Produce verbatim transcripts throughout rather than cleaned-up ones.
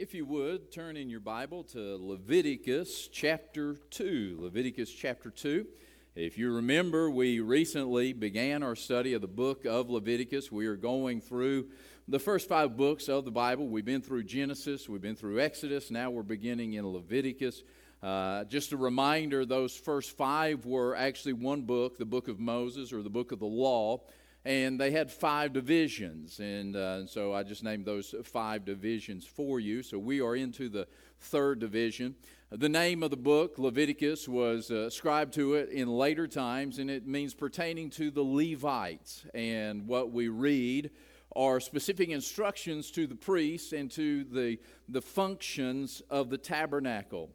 If you would, turn in your Bible to Leviticus chapter two. Leviticus chapter two. If you remember, we recently began our study of the book of Leviticus. We are going through the first five books of the Bible. We've been through Genesis, we've been through Exodus, now we're beginning in Leviticus. Uh, just a reminder, those first five were actually one book, the book of Moses or the book of the law. And they had five divisions, and, uh, and so I just named those five divisions for you. So we are into the third division. The name of the book, Leviticus, was uh, ascribed to it in later times, and it means pertaining to the Levites. And what we read are specific instructions to the priests and to the, the functions of the tabernacle.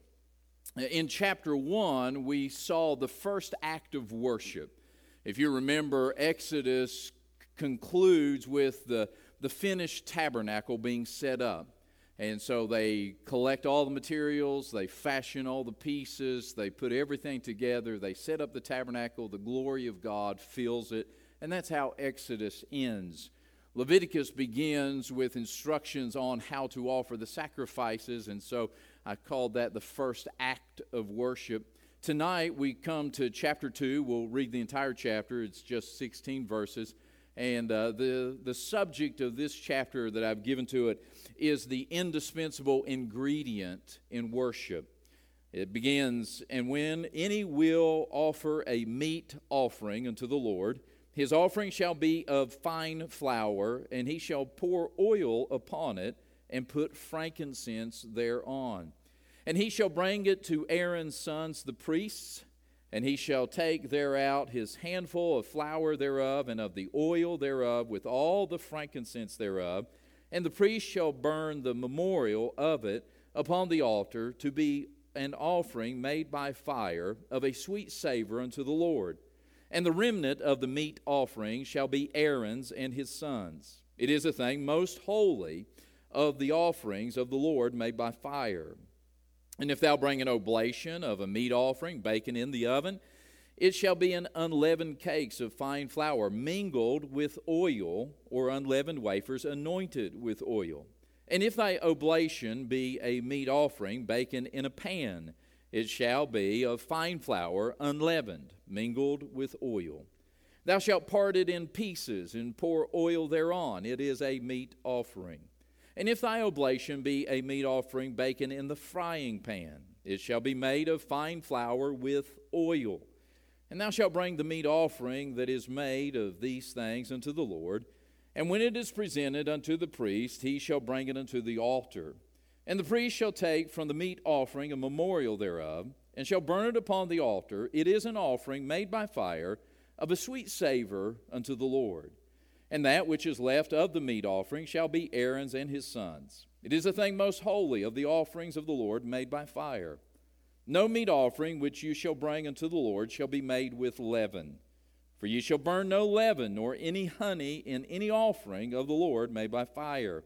In chapter one, we saw the first act of worship. If you remember, Exodus concludes with the, the finished tabernacle being set up. And so they collect all the materials, they fashion all the pieces, they put everything together, they set up the tabernacle, the glory of God fills it, and that's how Exodus ends. Leviticus begins with instructions on how to offer the sacrifices, and so I called that the first act of worship. Tonight we come to chapter two. We'll read the entire chapter. It's just sixteen verses. And uh, the, the subject of this chapter that I've given to it is the indispensable ingredient in worship. It begins, "And when any will offer a meat offering unto the Lord, his offering shall be of fine flour, and he shall pour oil upon it, and put frankincense thereon. And he shall bring it to Aaron's sons the priests, and he shall take thereout his handful of flour thereof, and of the oil thereof, with all the frankincense thereof. And the priest shall burn the memorial of it upon the altar, to be an offering made by fire of a sweet savor unto the Lord. And the remnant of the meat offering shall be Aaron's and his sons. It is a thing most holy of the offerings of the Lord made by fire. And if thou bring an oblation of a meat offering, baken in the oven, it shall be an unleavened cakes of fine flour, mingled with oil, or unleavened wafers anointed with oil. And if thy oblation be a meat offering, baken in a pan, it shall be of fine flour, unleavened, mingled with oil. Thou shalt part it in pieces, and pour oil thereon. It is a meat offering. And if thy oblation be a meat offering baken in the frying pan, it shall be made of fine flour with oil. And thou shalt bring the meat offering that is made of these things unto the Lord. And when it is presented unto the priest, he shall bring it unto the altar. And the priest shall take from the meat offering a memorial thereof, and shall burn it upon the altar. It is an offering made by fire of a sweet savor unto the Lord. And that which is left of the meat offering shall be Aaron's and his sons. It is a thing most holy of the offerings of the Lord made by fire. No meat offering which you shall bring unto the Lord shall be made with leaven. For ye shall burn no leaven, nor any honey in any offering of the Lord made by fire.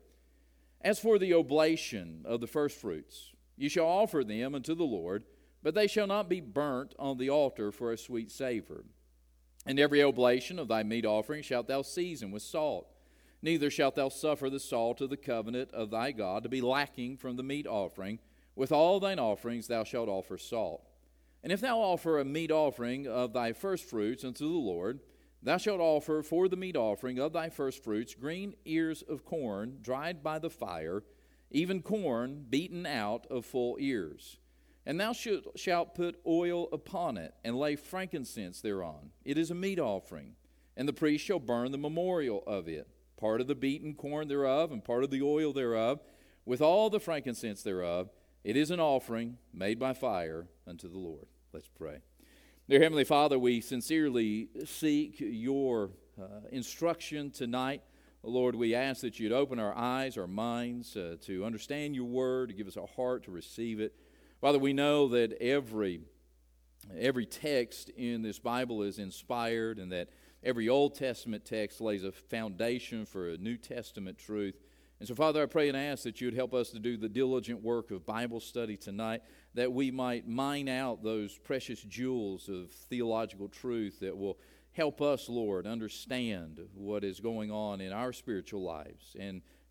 As for the oblation of the firstfruits, ye shall offer them unto the Lord, but they shall not be burnt on the altar for a sweet savor. And every oblation of thy meat offering shalt thou season with salt. Neither shalt thou suffer the salt of the covenant of thy God to be lacking from the meat offering. With all thine offerings thou shalt offer salt. And if thou offer a meat offering of thy firstfruits unto the Lord, thou shalt offer for the meat offering of thy firstfruits green ears of corn dried by the fire, even corn beaten out of full ears. And thou shalt put oil upon it, and lay frankincense thereon. It is a meat offering. And the priest shall burn the memorial of it, part of the beaten corn thereof, and part of the oil thereof, with all the frankincense thereof. It is an offering made by fire unto the Lord." Let's pray. Dear Heavenly Father, we sincerely seek your uh, instruction tonight. Lord, we ask that you'd open our eyes, our minds, uh, to understand your word, to give us a heart to receive it. Father, we know that every every text in this Bible is inspired, and that every Old Testament text lays a foundation for a New Testament truth. And so, Father, I pray and ask that you would help us to do the diligent work of Bible study tonight, that we might mine out those precious jewels of theological truth that will help us, Lord, understand what is going on in our spiritual lives, and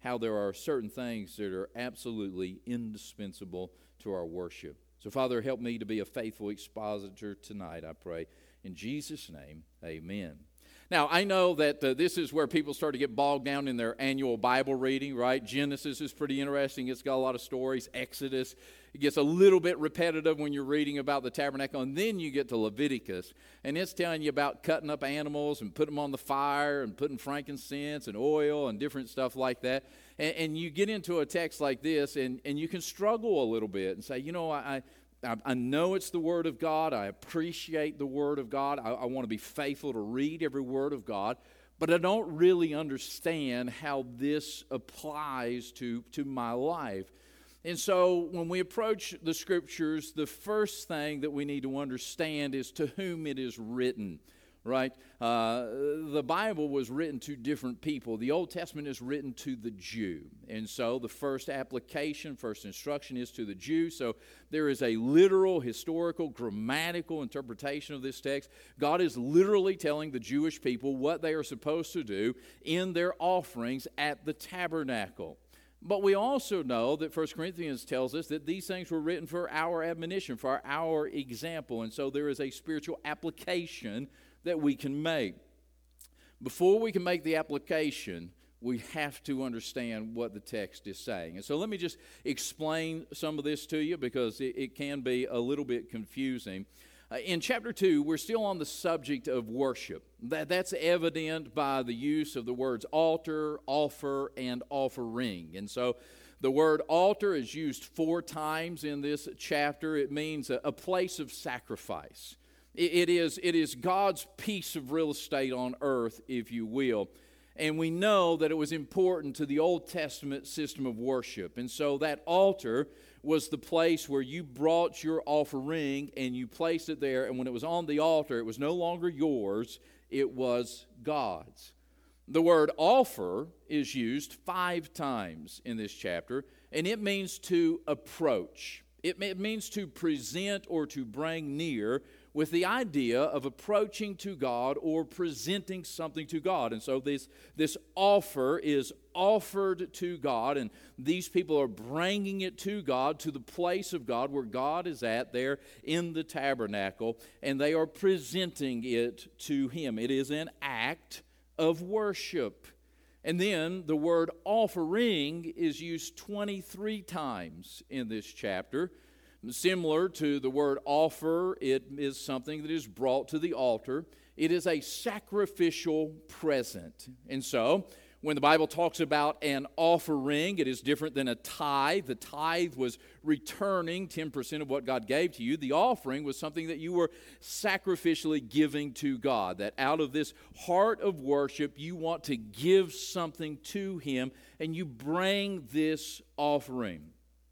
how there are certain things that are absolutely indispensable to our worship. So, Father, help me to be a faithful expositor tonight, I pray. In Jesus' name, amen. Now, I know that uh, this is where people start to get bogged down in their annual Bible reading, right? Genesis is pretty interesting. It's got a lot of stories. Exodus, it gets a little bit repetitive when you're reading about the tabernacle. And then you get to Leviticus, and it's telling you about cutting up animals and putting them on the fire and putting frankincense and oil and different stuff like that. And, and you get into a text like this, and, and you can struggle a little bit and say, you know, I... I I know it's the Word of God. I appreciate the Word of God. I, I want to be faithful to read every Word of God. But I don't really understand how this applies to, to my life. And so when we approach the Scriptures, the first thing that we need to understand is to whom it is written. Right? Uh, the Bible was written to different people. The Old Testament is written to the Jew. And so the first application, first instruction is to the Jew. So there is a literal, historical, grammatical interpretation of this text. God is literally telling the Jewish people what they are supposed to do in their offerings at the tabernacle. But we also know that First Corinthians tells us that these things were written for our admonition, for our example. And so there is a spiritual application that we can make. Before we can make the application, we have to understand what the text is saying. And so let me just explain some of this to you because it, it can be a little bit confusing. Uh, in chapter two, we're still on the subject of worship. That, that's evident by the use of the words altar, offer, and offering. And so the word altar is used four times in this chapter. It means a, a place of sacrifice. It is, it is God's piece of real estate on earth, if you will. And we know that it was important to the Old Testament system of worship. And so that altar was the place where you brought your offering and you placed it there. And when it was on the altar, it was no longer yours, it was God's. The word offer is used five times in this chapter, and it means to approach. It, it means to present or to bring near, with the idea of approaching to God or presenting something to God. And so this, this offer is offered to God, and these people are bringing it to God, to the place of God where God is at there in the tabernacle, and they are presenting it to Him. It is an act of worship. And then the word offering is used twenty-three times in this chapter. Similar to the word offer, it is something that is brought to the altar. It is a sacrificial present. And so, when the Bible talks about an offering, it is different than a tithe. The tithe was returning ten percent of what God gave to you. The offering was something that you were sacrificially giving to God. That out of this heart of worship, you want to give something to Him, and you bring this offering.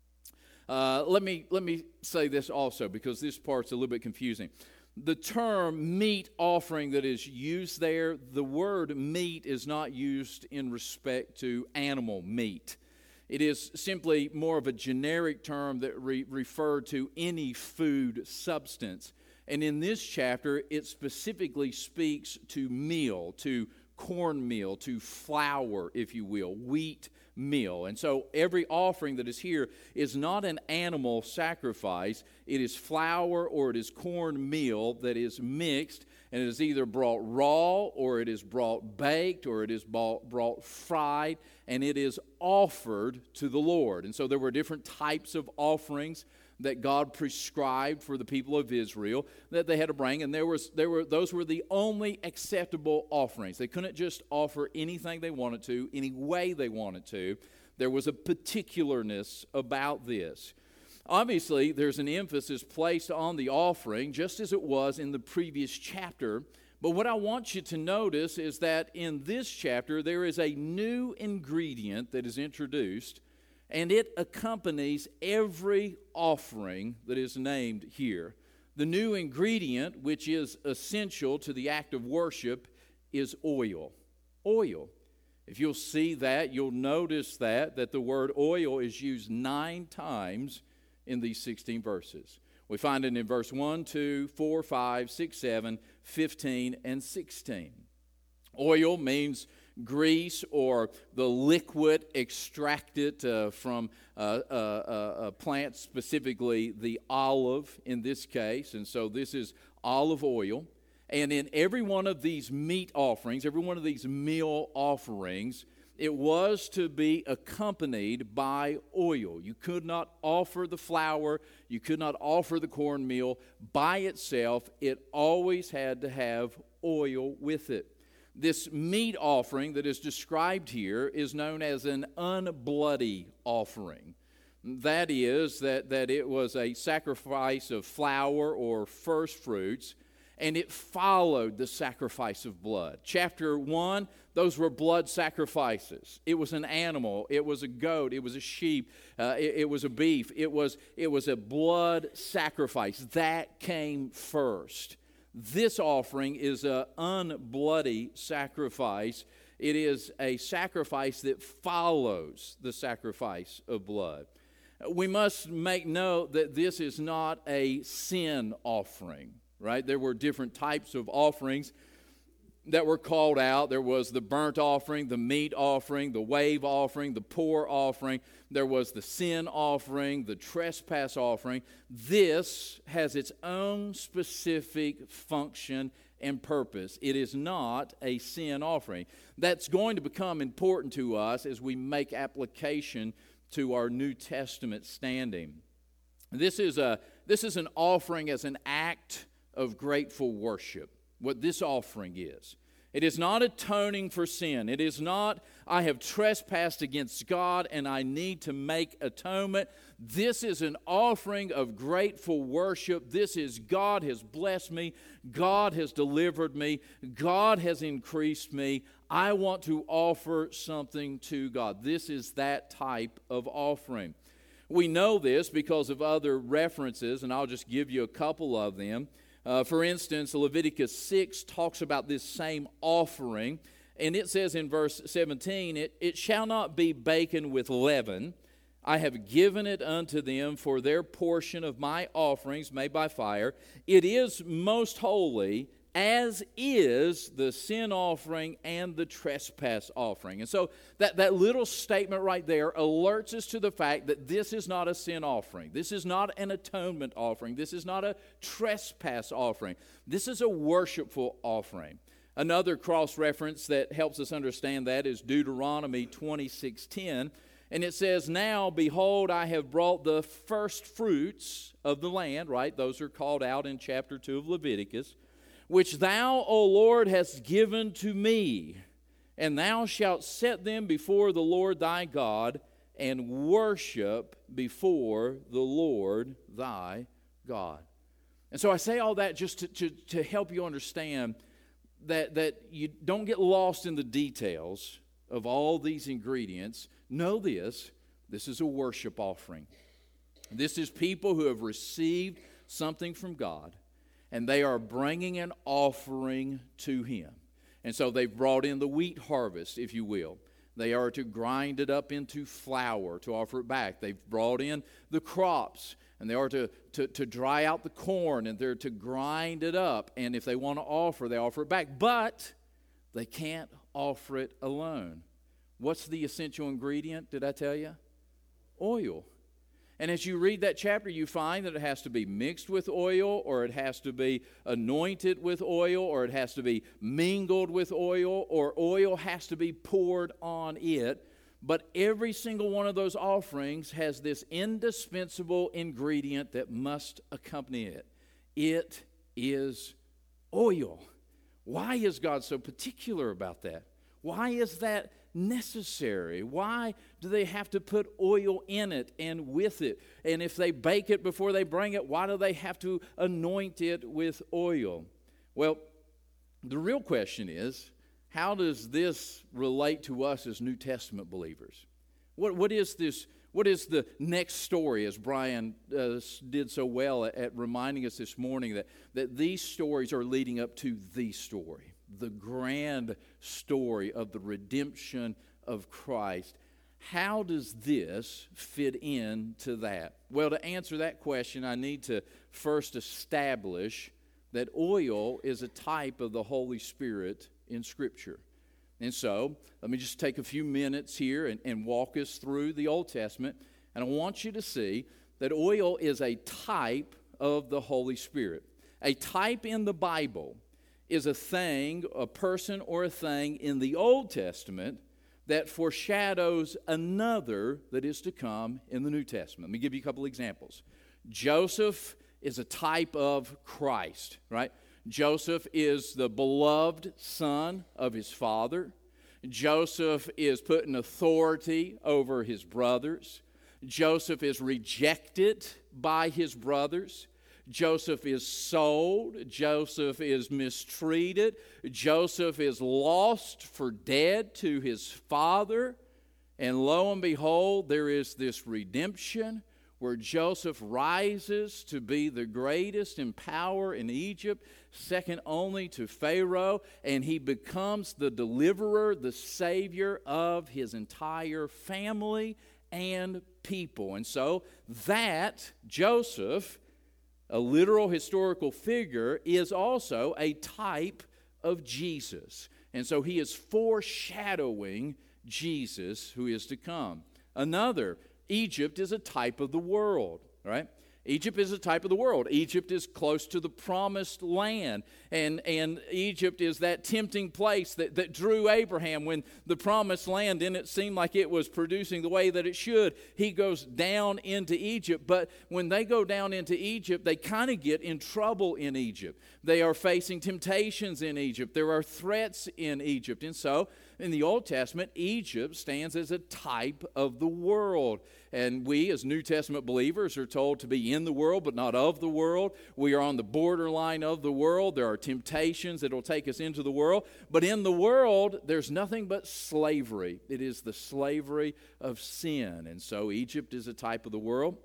Uh, let me let me say this also, because this part's a little bit confusing. The term meat offering that is used there, the word meat is not used in respect to animal meat. It is simply more of a generic term that re- referred to any food substance. And in this chapter, it specifically speaks to meal, to cornmeal, to flour, if you will, wheat meal. And so every offering that is here is not an animal sacrifice. It is flour or it is cornmeal that is mixed, and it is either brought raw or it is brought baked or it is brought, brought fried, and it is offered to the Lord. And so there were different types of offerings that God prescribed for the people of Israel that they had to bring, and there was there were those were the only acceptable offerings. They couldn't just offer anything they wanted to, any way they wanted to. There was a particularness about this. Obviously, there's an emphasis placed on the offering, just as it was in the previous chapter. But what I want you to notice is that in this chapter, there is a new ingredient that is introduced, and it accompanies every offering that is named here. The new ingredient, which is essential to the act of worship, is oil. Oil. If you'll see that, you'll notice that, that the word oil is used nine times in these sixteen verses. We find it in verse one, two, four, five, six, seven, fifteen, and sixteen. Oil means grease or the liquid extracted uh, from uh, uh, uh, a plant, specifically the olive in this case. And so this is olive oil. And in every one of these meat offerings, every one of these meal offerings, it was to be accompanied by oil. You could not offer the flour, you could not offer the cornmeal by itself. It always had to have oil with it. This meat offering that is described here is known as an unbloody offering. That is, that, that it was a sacrifice of flour or first fruits, and it followed the sacrifice of blood. Chapter one, those were blood sacrifices. It was an animal. It was a goat. It was a sheep. Uh, it, it was a beef. It was, it was a blood sacrifice. That came first. This offering is an unbloody sacrifice. It is a sacrifice that follows the sacrifice of blood. We must make note that this is not a sin offering. Right? There were different types of offerings that were called out. There was the burnt offering, the meat offering, the wave offering, the pour offering. There was the sin offering, the trespass offering. This has its own specific function and purpose. It is not a sin offering. That's going to become important to us as we make application to our New Testament standing. This is a this is an offering as an act of grateful worship, what this offering is. It is not atoning for sin. It is not, I have trespassed against God and I need to make atonement. This is an offering of grateful worship. This is, God has blessed me. God has delivered me. God has increased me. I want to offer something to God. This is that type of offering. We know this because of other references, and I'll just give you a couple of them. Uh, for instance, Leviticus six talks about this same offering, and it says in verse seventeen, it, it shall not be baken with leaven. I have given it unto them for their portion of my offerings made by fire. It is most holy, as is the sin offering and the trespass offering. And so that, that little statement right there alerts us to the fact that this is not a sin offering. This is not an atonement offering. This is not a trespass offering. This is a worshipful offering. Another cross-reference that helps us understand that is Deuteronomy twenty-six ten. And it says, now, behold, I have brought the first fruits of the land, right? Those are called out in chapter two of Leviticus, which thou, O Lord, hast given to me, and thou shalt set them before the Lord thy God, and worship before the Lord thy God. And so I say all that just to, to, to help you understand that, that you don't get lost in the details of all these ingredients. Know this, this is a worship offering. This is people who have received something from God, and they are bringing an offering to Him. And so they've brought in the wheat harvest, if you will. They are to grind it up into flour to offer it back. They've brought in the crops, and they are to, to, to dry out the corn, and they're to grind it up. And if they want to offer, they offer it back. But they can't offer it alone. What's the essential ingredient, did I tell you? Oil. And as you read that chapter, you find that it has to be mixed with oil, or it has to be anointed with oil, or it has to be mingled with oil, or oil has to be poured on it. But every single one of those offerings has this indispensable ingredient that must accompany it. It is oil. Why is God so particular about that? Why is that necessary? Why do they have to put oil in it and with it? And if they bake it before they bring it, why do they have to anoint it with oil? Well, the real question is, how does this relate to us as New Testament believers? What, what is this? What is the next story, as Brian uh, did so well at, at reminding us this morning that, that these stories are leading up to the story, the grand story of the redemption of Christ. How does this fit into that? Well, to answer that question, I need to first establish that oil is a type of the Holy Spirit in Scripture. And so, let me just take a few minutes here and, and walk us through the Old Testament. And I want you to see that oil is a type of the Holy Spirit. A type in the Bible is a thing, a person or a thing in the Old Testament that foreshadows another that is to come in the New Testament. Let me give you a couple examples. Joseph is a type of Christ, right? Joseph is the beloved son of his father. Joseph is put in authority over his brothers. Joseph is rejected by his brothers. Joseph is sold. Joseph is mistreated. Joseph is lost for dead to his father. And lo and behold, there is this redemption where Joseph rises to be the greatest in power in Egypt, second only to Pharaoh, and he becomes the deliverer, the savior of his entire family and people. And so that Joseph, a literal historical figure, is also a type of Jesus. And so he is foreshadowing Jesus who is to come. Another, Egypt is a type of the world, right? Egypt is a type of the world. Egypt is close to the promised land. And, and Egypt is that tempting place that, that drew Abraham when the promised land didn't seem like it was producing the way that it should. He goes down into Egypt. But when they go down into Egypt, they kind of get in trouble in Egypt. They are facing temptations in Egypt. There are threats in Egypt. And so, in the Old Testament, Egypt stands as a type of the world. And we, as New Testament believers, are told to be in the world, but not of the world. We are on the borderline of the world. There are temptations that will take us into the world. But in the world, there's nothing but slavery. It is the slavery of sin. And so Egypt is a type of the world.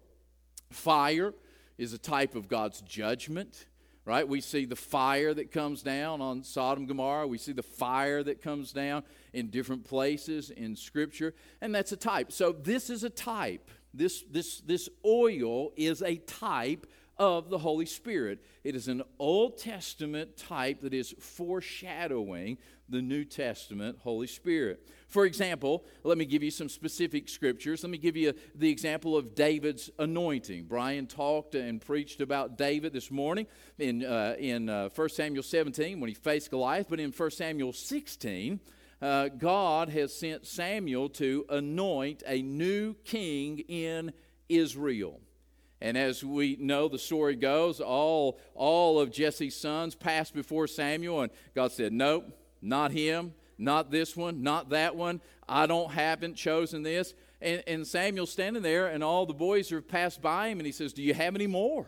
Fire is a type of God's judgment. Right? We see the fire that comes down on Sodom and Gomorrah. We see the fire that comes down in different places in Scripture. And that's a type. So this is a type. This, this, this oil is a type of the Holy Spirit. It is an Old Testament type that is foreshadowing the New Testament Holy Spirit. For example, let me give you some specific scriptures. Let me give you the example of David's anointing. Brian talked and preached about David this morning in, uh, in uh, First Samuel seventeen when he faced Goliath. But in First Samuel sixteen, uh, God has sent Samuel to anoint a new king in Israel. And as we know, the story goes, all, all of Jesse's sons passed before Samuel, and God said, nope, not him, not this one, not that one. I don't haven't chosen this. And, and Samuel's standing there, and all the boys have passed by him, and he says, do you have any more?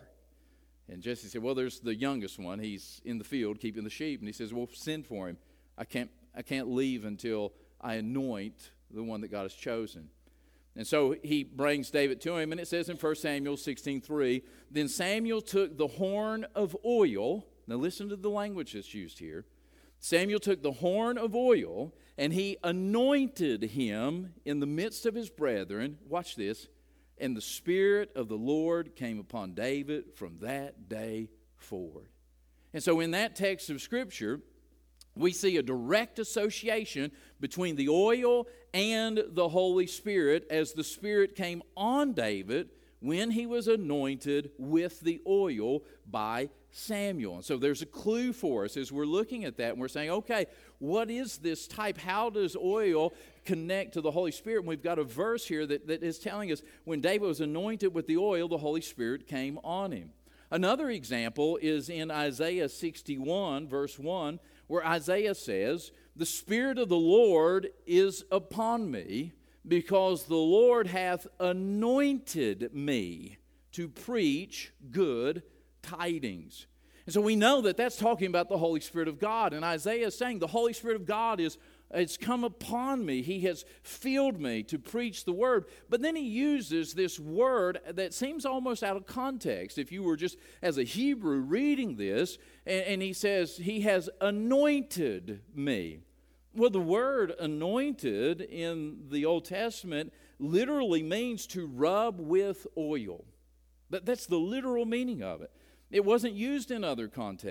And Jesse said, well, there's the youngest one. He's in the field keeping the sheep. And he says, well, send for him. I can't, I can't leave until I anoint the one that God has chosen. And so he brings David to him, and it says in First Samuel sixteen three, then Samuel took the horn of oil. Now listen to the language that's used here. Samuel took the horn of oil, and he anointed him in the midst of his brethren. Watch this. And the Spirit of the Lord came upon David from that day forward. And so in that text of Scripture, we see a direct association between the oil and the Holy Spirit as the Spirit came on David when he was anointed with the oil by Samuel. And so there's a clue for us as we're looking at that, and we're saying, okay, what is this type? How does oil connect to the Holy Spirit? And we've got a verse here that, that is telling us when David was anointed with the oil, the Holy Spirit came on him. Another example is in Isaiah sixty-one, verse one, where Isaiah says, the Spirit of the Lord is upon me, because the Lord hath anointed me to preach good tidings. And so we know that that's talking about the Holy Spirit of God. And Isaiah is saying the Holy Spirit of God is it's come upon me. He has filled me to preach the word. But then he uses this word that seems almost out of context. If you were just as a Hebrew reading this, and, and he says, he has anointed me. Well, the word anointed in the Old Testament literally means to rub with oil. That, that's the literal meaning of it. It wasn't used in other contexts.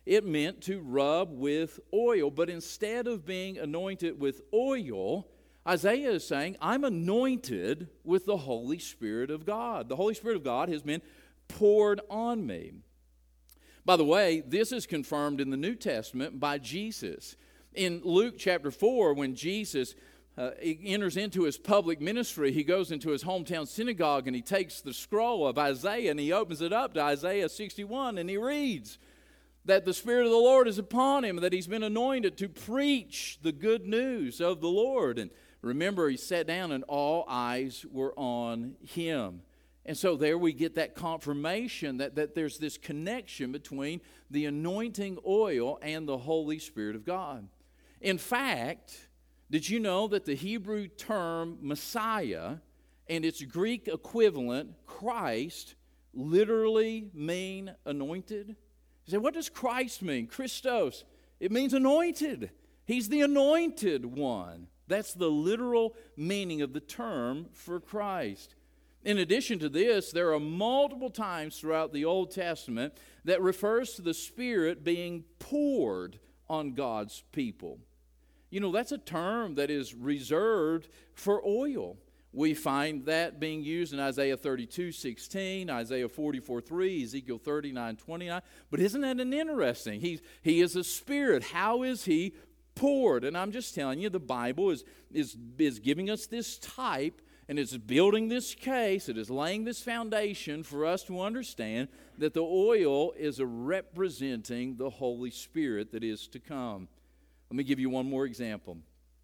it meant to rub with oil. But instead of being anointed with oil, Isaiah is saying, I'm anointed with the Holy Spirit of God. The Holy Spirit of God has been poured on me. By the way, this is confirmed in the New Testament by Jesus. In Luke chapter four, when Jesus uh, enters into his public ministry, he goes into his hometown synagogue and he takes the scroll of Isaiah and he opens it up to Isaiah sixty-one and he reads that the Spirit of the Lord is upon him, that he's been anointed to preach the good news of the Lord. And remember, he sat down and all eyes were on him. And so there we get that confirmation that, that there's this connection between the anointing oil and the Holy Spirit of God. In fact, did you know that the Hebrew term Messiah and its Greek equivalent, Christ, literally mean anointed? You say, what does Christ mean? Christos. It means anointed. He's the anointed one. That's the literal meaning of the term for Christ. In addition to this, there are multiple times throughout the Old Testament that refers to the Spirit being poured on God's people. You know, that's a term that is reserved for oil. We find that being used in Isaiah thirty-two sixteen, Isaiah forty-four three, Ezekiel thirty-nine twenty-nine. But isn't that an interesting? He, he is a Spirit. How is He poured? And I'm just telling you, the Bible is, is, is giving us this type. And it's building this case, it is laying this foundation for us to understand that the oil is a representing the Holy Spirit that is to come. Let me give you one more example.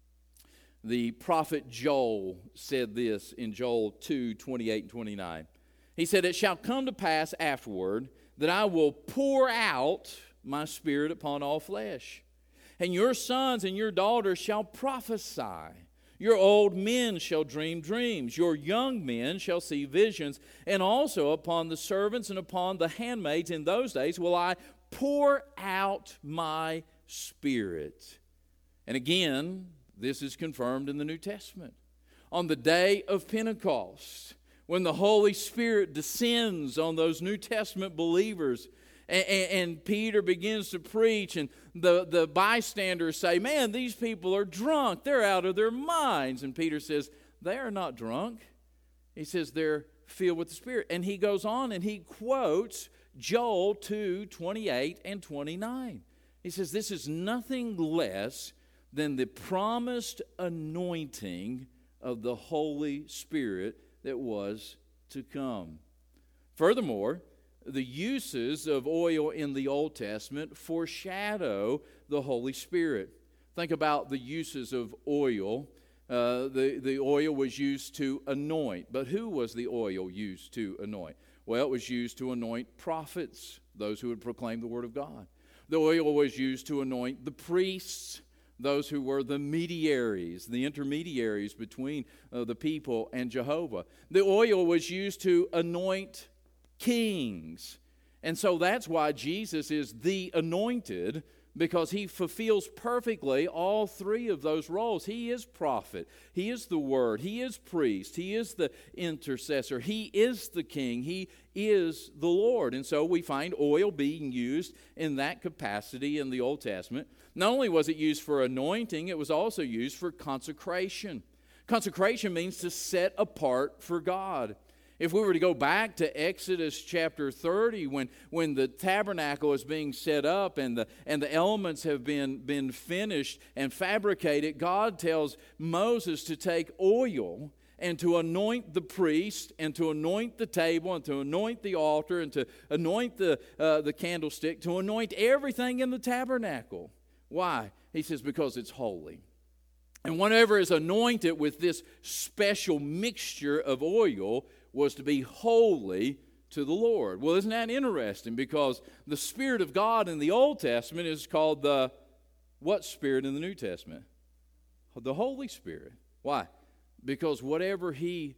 The prophet Joel said this in Joel two twenty-eight and twenty-nine. He said, it shall come to pass afterward that I will pour out my Spirit upon all flesh, and your sons and your daughters shall prophesy. Your old men shall dream dreams. Your young men shall see visions. And also upon the servants and upon the handmaids in those days will I pour out my Spirit. And again, this is confirmed in the New Testament. On the day of Pentecost, when the Holy Spirit descends on those New Testament believers, and, and, and Peter begins to preach, and the, the bystanders say, man, these people are drunk. They're out of their minds. And Peter says, they are not drunk. He says they're filled with the Spirit. And he goes on and he quotes Joel two twenty-eight and twenty-nine. He says, this is nothing less than the promised anointing of the Holy Spirit that was to come. Furthermore, the uses of oil in the Old Testament foreshadow the Holy Spirit. Think about the uses of oil. Uh, the, the oil was used to anoint. But who was the oil used to anoint? Well, it was used to anoint prophets, those who would proclaim the Word of God. The oil was used to anoint the priests, those who were the mediaries, the intermediaries between uh, the people and Jehovah. The oil was used to anoint kings. And so that's why Jesus is the anointed, because he fulfills perfectly all three of those roles. He is prophet, he is the Word, he is priest, he is the intercessor, he is the king, he is the Lord. And so we find oil being used in that capacity in the Old Testament. Not only was it used for anointing, it was also used for consecration. Consecration means to set apart for God. If we were to go back to Exodus chapter thirty, when, when the tabernacle is being set up and the, and the elements have been, been finished and fabricated, God tells Moses to take oil and to anoint the priest and to anoint the table and to anoint the altar and to anoint the, uh, the candlestick, to anoint everything in the tabernacle. Why? He says, because it's holy. And whatever is anointed with this special mixture of oil was to be holy to the Lord. Well, isn't that interesting? Because the Spirit of God in the Old Testament is called the, what Spirit in the New Testament? The Holy Spirit. Why? Because whatever He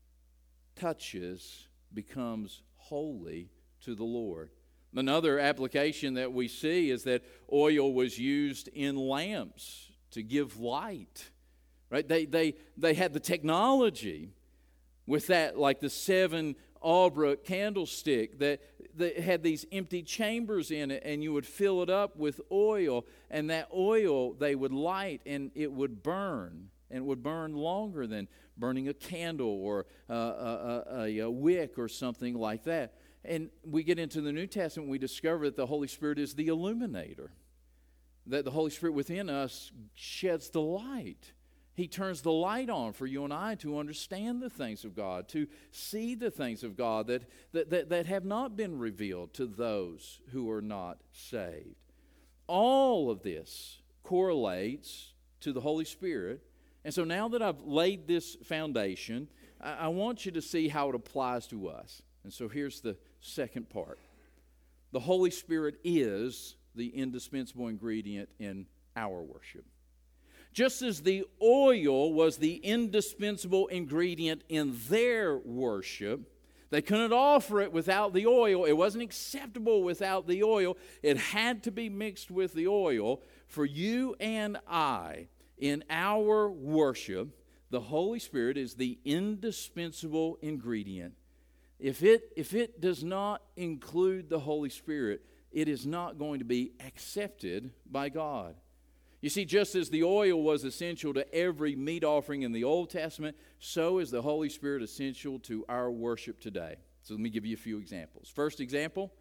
touches becomes holy to the Lord. Another application that we see is that oil was used in lamps to give light. Right? They, they, they had the technology with that, like the seven Albrecht candlestick, that that had these empty chambers in it, and you would fill it up with oil, and that oil they would light, and it would burn, and it would burn longer than burning a candle or uh, a, a, a wick or something like that. And we get into the New Testament, we discover that the Holy Spirit is the illuminator, that the Holy Spirit within us sheds the light. He turns the light on for you and I to understand the things of God, to see the things of God that, that, that, that have not been revealed to those who are not saved. All of this correlates to the Holy Spirit. And so now that I've laid this foundation, I, I want you to see how it applies to us. And so here's the second part. The Holy Spirit is the indispensable ingredient in our worship. Just as the oil was the indispensable ingredient in their worship, they couldn't offer it without the oil. It wasn't acceptable without the oil. It had to be mixed with the oil. For you and I, in our worship, the Holy Spirit is the indispensable ingredient. If it, if it does not include the Holy Spirit, it is not going to be accepted by God. You see, just as the oil was essential to every meat offering in the Old Testament, so is the Holy Spirit essential to our worship today. So let me give you a few examples. First example,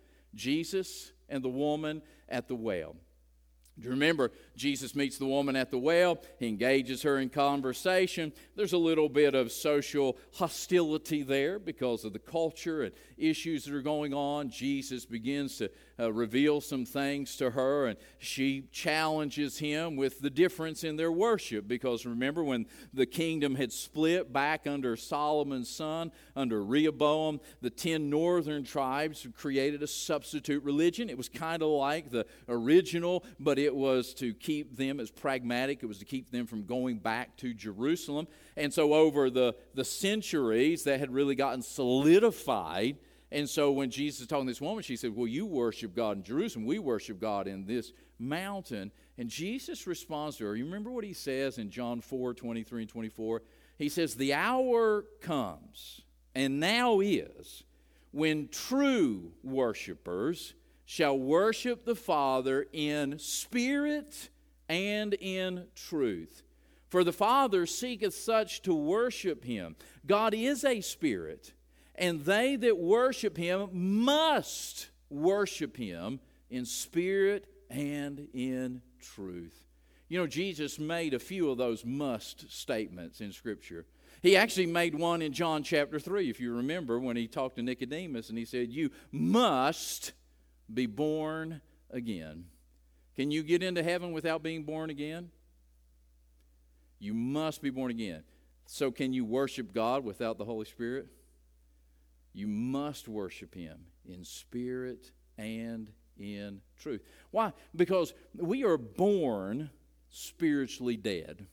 Jesus and the woman at the well. Do you remember, Jesus meets the woman at the well. He engages her in conversation. There's a little bit of social hostility there because of the culture and issues that are going on. Jesus begins to uh, reveal some things to her, and she challenges him with the difference in their worship. Because remember, when the kingdom had split back under Solomon's son, under Rehoboam, the ten northern tribes created a substitute religion. It was kind of like the original, but it was to keep them as pragmatic. It was to keep them from going back to Jerusalem. And so over the, the centuries, that had really gotten solidified. And so when Jesus was talking to this woman, she said, well, you worship God in Jerusalem. We worship God in this mountain. And Jesus responds to her. You remember what he says in John four, twenty-three and twenty-four? He says, the hour comes, and now is, when true worshipers shall worship the Father in spirit and in truth. For the Father seeketh such to worship him. God is a spirit, and they that worship him must worship him in spirit and in truth. You know, Jesus made a few of those must statements in Scripture. He actually made one in John chapter three, if you remember, when he talked to Nicodemus, and he said, you must be born again. Can you get into heaven without being born again? You must be born again. So can you worship God without the Holy Spirit? You must worship him in spirit and in truth. Why? Because we are born spiritually dead.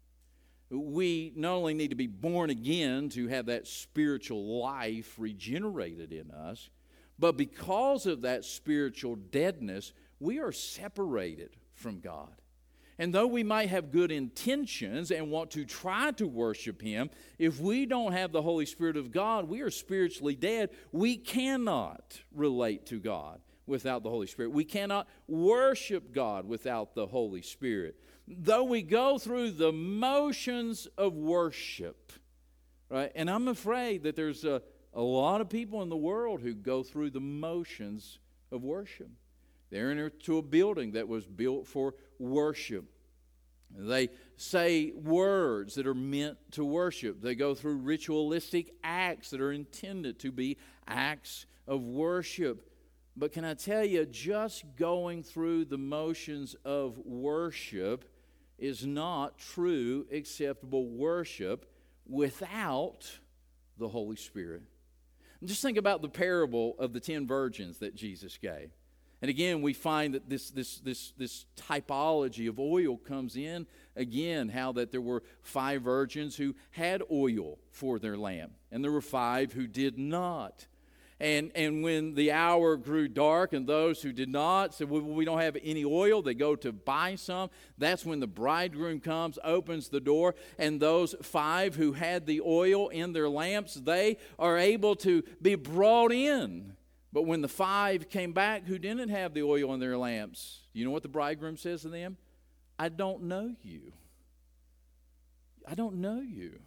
We not only need to be born again to have that spiritual life regenerated in us, but because of that spiritual deadness, we are separated from God. And though we might have good intentions and want to try to worship him, if we don't have the Holy Spirit of God, we are spiritually dead. We cannot relate to God without the Holy Spirit. We cannot worship God without the Holy Spirit. Though we go through the motions of worship, right? And I'm afraid that there's a A lot of people in the world who go through the motions of worship. They're into a building that was built for worship. They say words that are meant to worship. They go through ritualistic acts that are intended to be acts of worship. But can I tell you, just going through the motions of worship is not true, acceptable worship without the Holy Spirit. Just think about the parable of the ten virgins that Jesus gave. And again, we find that this, this, this, this typology of oil comes in. Again, how that there were five virgins who had oil for their lamp, and there were five who did not. And, and when the hour grew dark and those who did not said, well, we don't have any oil, they go to buy some. That's when the bridegroom comes, opens the door, and those five who had the oil in their lamps, they are able to be brought in. But when the five came back who didn't have the oil in their lamps, you know what the bridegroom says to them? I don't know you. I don't know you.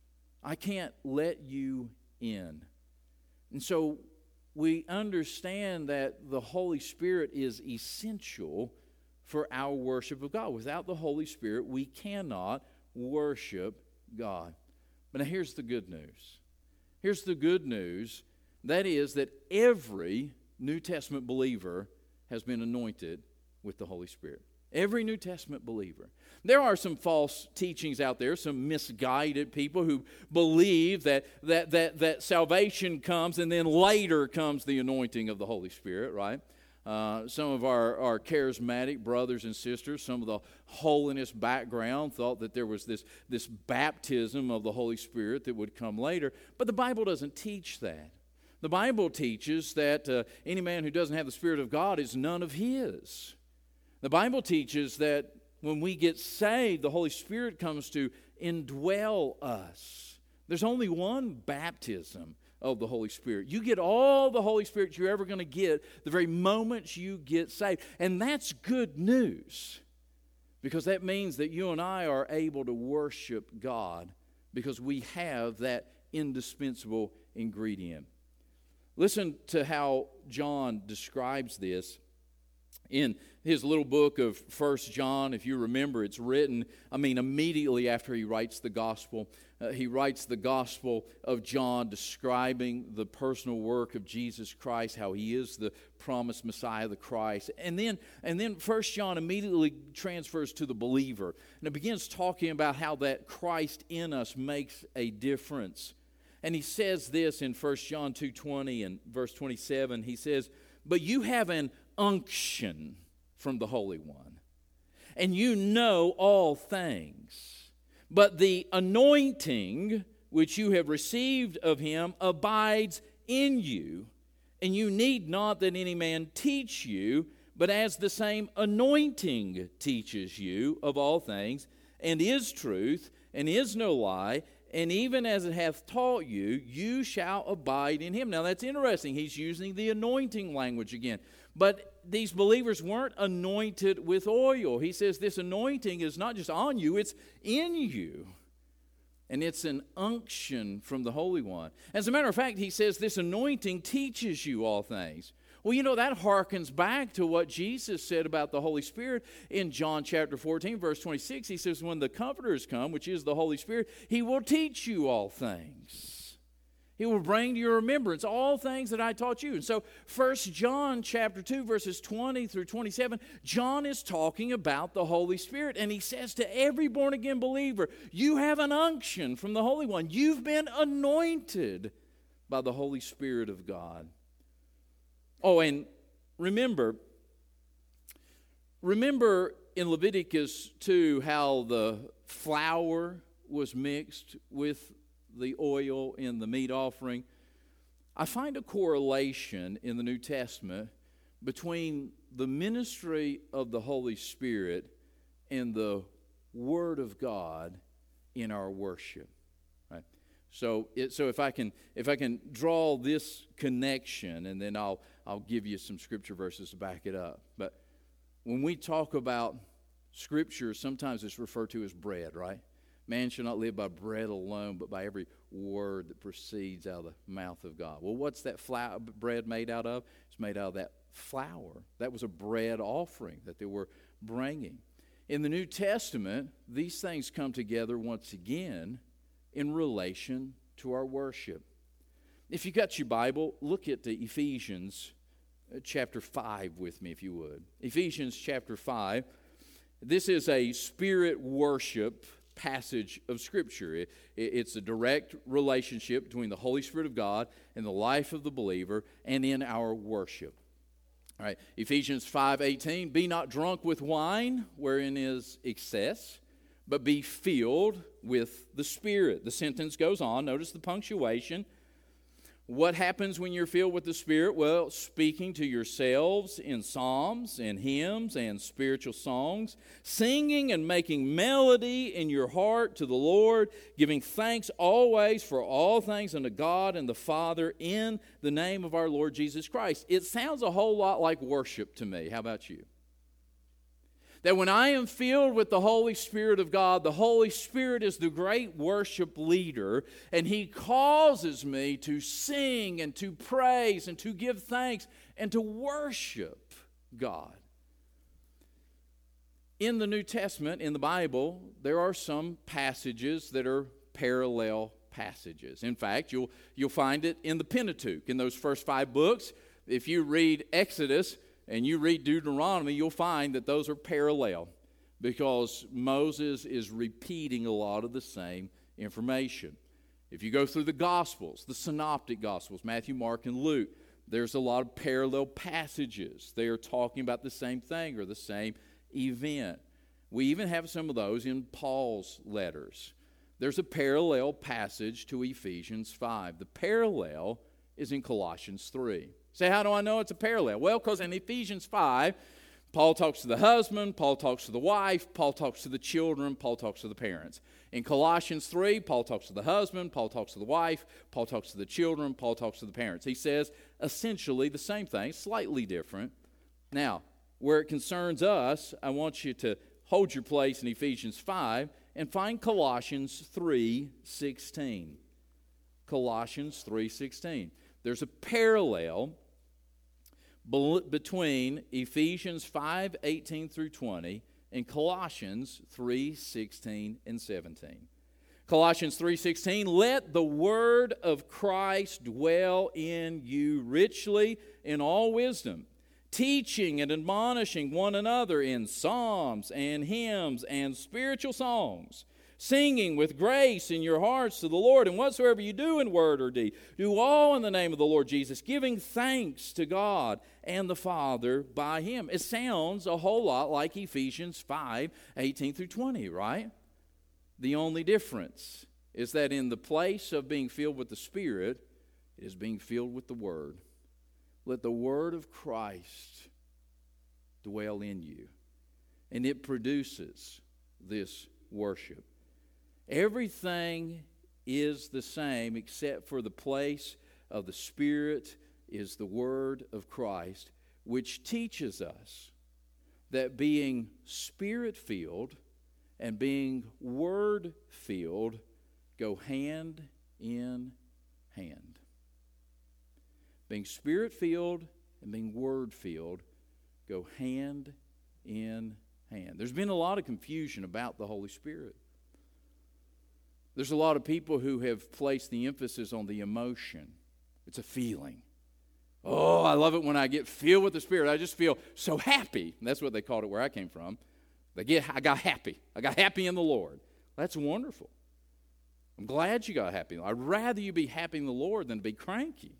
I can't let you in. And so we understand that the Holy Spirit is essential for our worship of God. Without the Holy Spirit, we cannot worship God. But now here's the good news. Here's the good news. That is that every New Testament believer has been anointed with the Holy Spirit. Every New Testament believer. There are some false teachings out there, some misguided people who believe that, that, that, that salvation comes and then later comes the anointing of the Holy Spirit, right? Uh, some of our, our charismatic brothers and sisters, some of the holiness background, thought that there was this, this baptism of the Holy Spirit that would come later. But the Bible doesn't teach that. The Bible teaches that uh, any man who doesn't have the Spirit of God is none of His. The Bible teaches that when we get saved, the Holy Spirit comes to indwell us. There's only one baptism of the Holy Spirit. You get all the Holy Spirit you're ever going to get the very moment you get saved. And that's good news, because that means that you and I are able to worship God because we have that indispensable ingredient. Listen to how John describes this in his little book of First John. If you remember, it's written, I mean, immediately after he writes the gospel. Uh, he writes the Gospel of John describing the personal work of Jesus Christ, how He is the promised Messiah, the Christ. And then, and then First John immediately transfers to the believer. And it begins talking about how that Christ in us makes a difference. And he says this in First John two twenty and verse twenty-seven. He says, but you have an unction from the Holy One, and you know all things. But the anointing which you have received of Him abides in you, and you need not that any man teach you, but as the same anointing teaches you of all things, and is truth, and is no lie, and even as it hath taught you, you shall abide in Him. Now that's interesting. He's using the anointing language again. But these believers weren't anointed with oil. He says this anointing is not just on you, it's in you. And it's an unction from the Holy One. As a matter of fact, he says this anointing teaches you all things. Well, you know, that harkens back to what Jesus said about the Holy Spirit in John chapter fourteen, verse twenty-six. He says, when the Comforter has come, which is the Holy Spirit, He will teach you all things. He will bring to your remembrance all things that I taught you. And so First John chapter two, verses twenty through twenty-seven, John is talking about the Holy Spirit. And he says to every born-again believer, you have an unction from the Holy One. You've been anointed by the Holy Spirit of God. Oh, and remember, remember in Leviticus two how the flour was mixed with the oil in the meat offering. I find a correlation in the New Testament between the ministry of the Holy Spirit and the Word of God in our worship. Right? So, it, so if I can, if I can draw this connection, and then I'll I'll give you some scripture verses to back it up. But when we talk about Scripture, sometimes it's referred to as bread, right? Man shall not live by bread alone, but by every word that proceeds out of the mouth of God. Well, what's that flour, bread made out of? It's made out of that flour. That was a bread offering that they were bringing. In the New Testament, these things come together once again in relation to our worship. If you got your Bible, look at the Ephesians chapter five with me, if you would. Ephesians chapter five. This is a spirit worship passage of Scripture. It, it, it's a direct relationship between the Holy Spirit of God and the life of the believer and in our worship. All right, Ephesians five eighteen, be not drunk with wine, wherein is excess, but be filled with the Spirit. The sentence goes on. Notice the punctuation. What happens when you're filled with the Spirit? Well, speaking to yourselves in psalms and hymns and spiritual songs, singing and making melody in your heart to the Lord, giving thanks always for all things unto God and the Father in the name of our Lord Jesus Christ. It sounds a whole lot like worship to me. How about you? That when I am filled with the Holy Spirit of God, the Holy Spirit is the great worship leader, and He causes me to sing and to praise and to give thanks and to worship God. In the New Testament, in the Bible, there are some passages that are parallel passages. In fact, you'll, you'll find it in the Pentateuch, in those first five books. If you read Exodus and you read Deuteronomy, you'll find that those are parallel because Moses is repeating a lot of the same information. If you go through the Gospels, the Synoptic Gospels, Matthew, Mark, and Luke, there's a lot of parallel passages. They are talking about the same thing or the same event. We even have some of those in Paul's letters. There's a parallel passage to Ephesians five. The parallel is in Colossians three. Say, how do I know it's a parallel? Well, because in Ephesians five, Paul talks to the husband, Paul talks to the wife, Paul talks to the children, Paul talks to the parents. In Colossians three, Paul talks to the husband, Paul talks to the wife, Paul talks to the children, Paul talks to the parents. He says essentially the same thing, slightly different. Now, where it concerns us, I want you to hold your place in Ephesians five and find Colossians three sixteen. Colossians three sixteen. There's a parallel between Ephesians five eighteen through twenty and Colossians three sixteen and seventeen. Colossians three sixteen, let the word of Christ dwell in you richly in all wisdom, teaching and admonishing one another in psalms and hymns and spiritual songs, singing with grace in your hearts to the Lord, and whatsoever you do in word or deed, do all in the name of the Lord Jesus, giving thanks to God and the Father by Him. It sounds a whole lot like Ephesians five eighteen through twenty, right? The only difference is that in the place of being filled with the Spirit, it is being filled with the Word. Let the Word of Christ dwell in you, and it produces this worship. Everything is the same except for the place of the Spirit is the Word of Christ, which teaches us that being Spirit-filled and being Word-filled go hand in hand. Being Spirit-filled and being Word-filled go hand in hand. There's been a lot of confusion about the Holy Spirit. There's a lot of people who have placed the emphasis on the emotion. It's a feeling. Oh, I love it when I get filled with the Spirit. I just feel so happy. And that's what they called it where I came from. They get, I got happy. I got happy in the Lord. That's wonderful. I'm glad you got happy. I'd rather you be happy in the Lord than be cranky.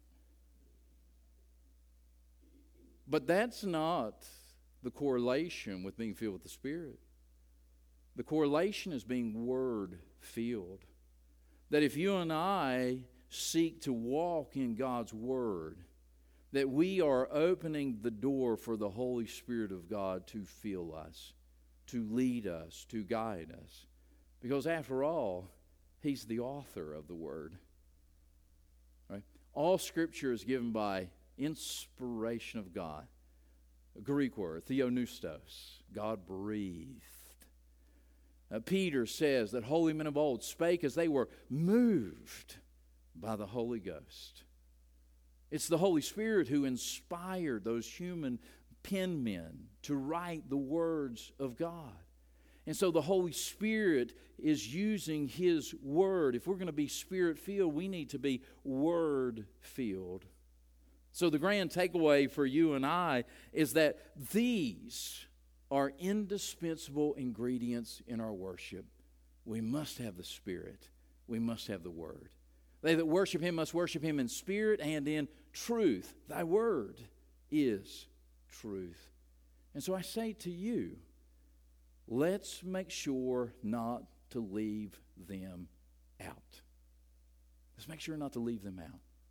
But that's not the correlation with being filled with the Spirit. The correlation is being Word-filled. That if you and I seek to walk in God's Word, that we are opening the door for the Holy Spirit of God to fill us, to lead us, to guide us. Because after all, He's the author of the Word. Right? All Scripture is given by inspiration of God. A Greek word, theopneustos, God breathed. Uh, Peter says that holy men of old spake as they were moved by the Holy Ghost. It's the Holy Spirit who inspired those human penmen to write the words of God. And so the Holy Spirit is using His Word. If we're going to be Spirit-filled, we need to be Word-filled. So the grand takeaway for you and I is that these are indispensable ingredients in our worship. We must have the Spirit. We must have the Word. They that worship Him must worship Him in spirit and in truth. Thy Word is truth. And so I say to you, let's make sure not to leave them out. Let's make sure not to leave them out.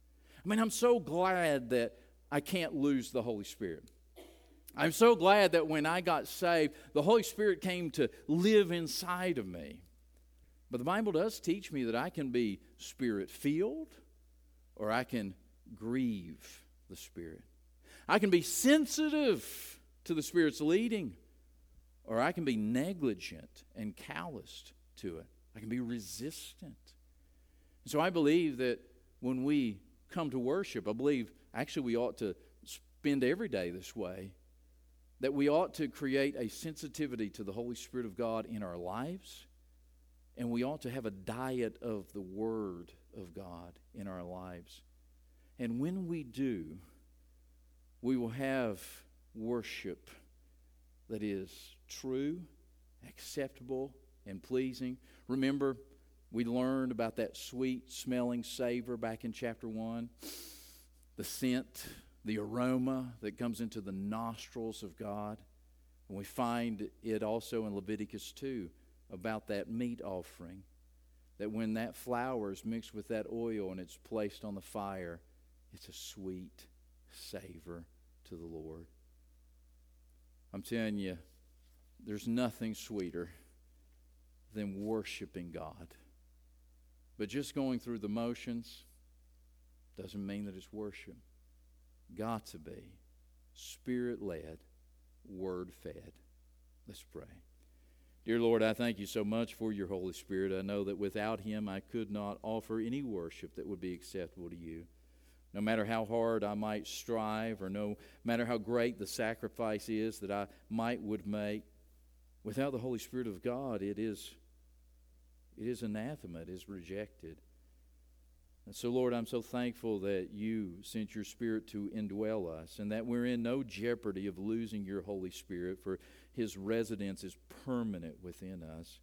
I mean, I'm so glad that I can't lose the Holy Spirit. I'm so glad that when I got saved, the Holy Spirit came to live inside of me. But the Bible does teach me that I can be Spirit-filled or I can grieve the Spirit. I can be sensitive to the Spirit's leading or I can be negligent and calloused to it. I can be resistant. So I believe that when we come to worship, I believe actually we ought to spend every day this way, that we ought to create a sensitivity to the Holy Spirit of God in our lives, and we ought to have a diet of the Word of God in our lives. And when we do, we will have worship that is true, acceptable, and pleasing. Remember, we learned about that sweet-smelling savor back in chapter one. The scent, the aroma that comes into the nostrils of God. And we find it also in Leviticus two about that meat offering. That when that flour is mixed with that oil and it's placed on the fire, it's a sweet savor to the Lord. I'm telling you, there's nothing sweeter than worshiping God. But just going through the motions doesn't mean that it's worship. Got to be Spirit-led, Word-fed. Let's pray. Dear Lord, I thank you so much for your Holy Spirit. I know that without Him I could not offer any worship that would be acceptable to you. No matter how hard I might strive or no matter how great the sacrifice is that I might would make, without the Holy Spirit of God, it is It is anathema. It is rejected. And so, Lord, I'm so thankful that you sent your Spirit to indwell us and that we're in no jeopardy of losing your Holy Spirit, for His residence is permanent within us.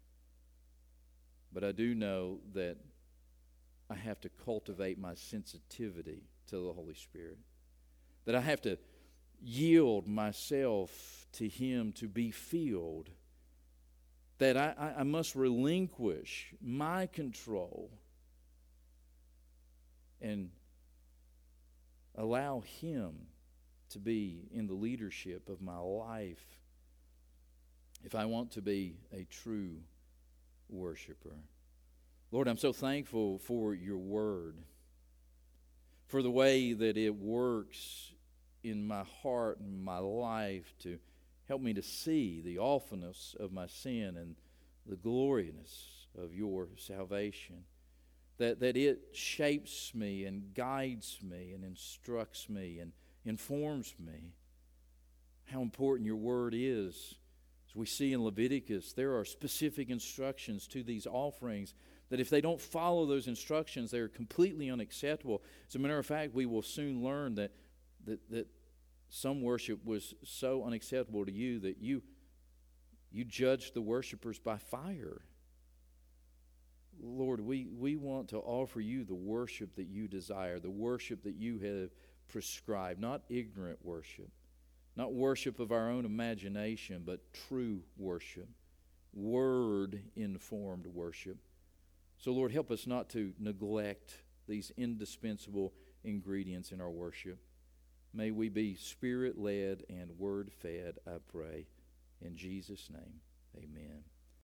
But I do know that I have to cultivate my sensitivity to the Holy Spirit, that I have to yield myself to Him to be filled, that I, I must relinquish my control and allow Him to be in the leadership of my life if I want to be a true worshiper. Lord, I'm so thankful for your word, for the way that it works in my heart and my life to help me to see the awfulness of my sin and the gloriousness of your salvation. That, that it shapes me and guides me and instructs me and informs me. How important your word is. As we see in Leviticus, there are specific instructions to these offerings that if they don't follow those instructions, they're completely unacceptable. As a matter of fact, we will soon learn that that, that some worship was so unacceptable to you that you, you judged the worshipers by fire. Lord, we, we want to offer you the worship that you desire, the worship that you have prescribed, not ignorant worship, not worship of our own imagination, but true worship, word-informed worship. So, Lord, help us not to neglect these indispensable ingredients in our worship. May we be Spirit-led and Word-fed, I pray. In Jesus' name, amen.